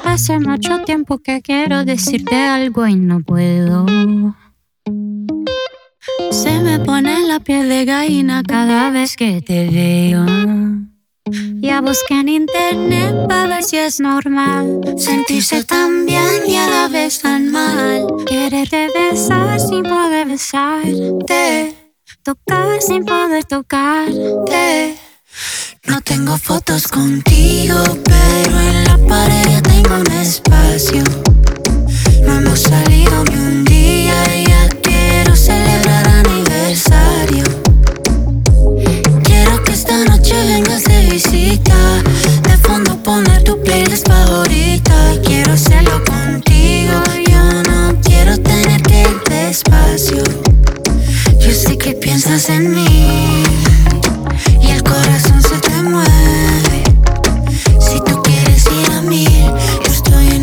Hace mucho tiempo que quiero decirte algo y no puedo. Se me pone la piel de gallina cada vez que te veo. Ya busqué en internet para ver si es normal sentirse tan bien y a la vez tan mal. Quererte besar sin poder besarte, tocar sin poder tocarte. No tengo fotos contigo, pero en la pared ya tengo un espacio. No hemos salido ni un día y ya quiero celebrar aniversario. Quiero que esta noche vengas de visita, de fondo poner tu playlist favorita. Y quiero hacerlo contigo, yo no quiero tener que ir despacio. Yo sé que piensas en mí y el corazón se te mueve. Si tú quieres ir a 1000, yo estoy en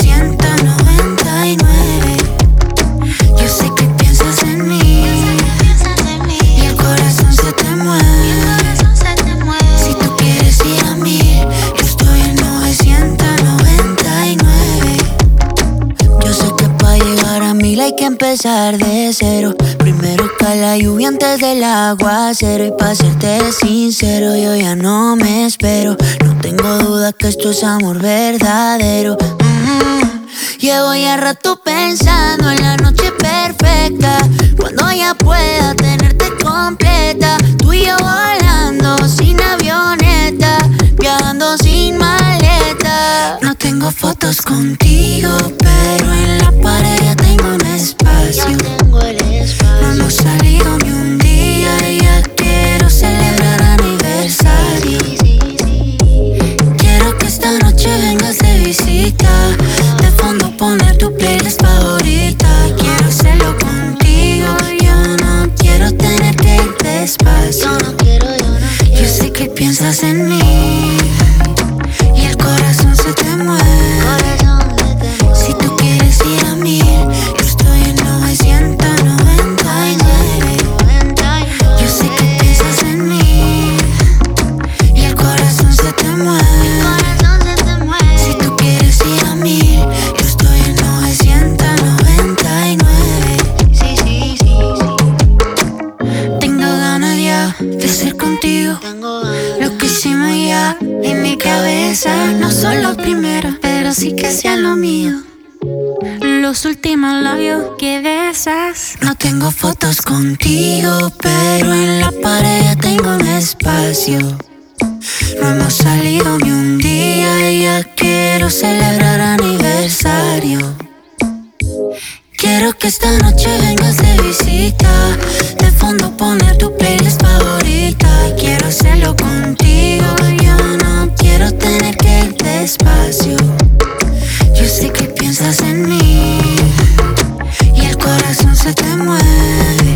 999. Yo sé que piensas en mí y el corazón se te mueve. Si tú quieres ir a 1000, yo estoy en 999. Yo sé que para llegar a 1000 hay que empezar de cero. Primero cae la lluvia antes del aguacero. Y para serte sincero, yo ya no me espero. No tengo duda que esto es amor verdadero. Llevo ya rato pensando en la noche perfecta, cuando ya pueda tenerte completa. Tú y yo volando sin avioneta, viajando sin maleta. No tengo fotos contigo, pero en la pared ya tengo un espacio. No hemos salido ni un día y ya quiero celebrar aniversario. Quiero que esta noche vengas de visita, de fondo poner tu playlist favorita. Quiero hacerlo contigo, yo no quiero tener que ir despacio. Yo sé que piensas en mí y el corazón se te mueve. Si tú quieres ir a 1000, yo estoy en 999. Yo sé que piensas en mí y el corazón se te mueve. Si tú quieres ir a 1000, yo estoy en 999. Tengo ganas ya de ser contigo. Lo que hicimos ya en mi cabeza no son los primeros, pero sí que sean lo mío. Los últimos labios que besas. No tengo fotos contigo, pero en la pared ya tengo un espacio. No hemos salido ni un día y ya quiero celebrar aniversario. Quiero que esta noche vengas de visita, de fondo poner tu playlist favorita. Y quiero hacerlo contigo, yo no quiero tener que ir despacio. Yo sé que piensas en mí y el corazón se te mueve.